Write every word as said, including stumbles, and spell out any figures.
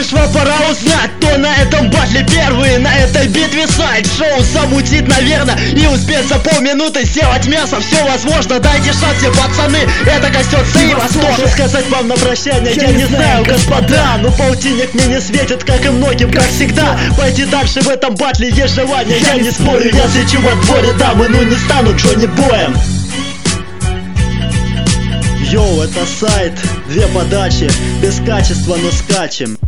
Пришло пора узнать, кто на этом батле первый. На этой битве сайт шоу замутит, наверное, и успеть за полминуты сделать мясо. Все возможно, дайте шанс, все пацаны, это коснется и вас тоже. Сказать вам на прощание, я, я не знаю, господа, но полтинник мне не светит, как и многим, как всегда. Пойти дальше в этом батле есть желание, я, я не спорю. Я свечу во дворе дамы, ну не стану Джонни Боем. Йоу, это сайт, две подачи, без качества, но скачем.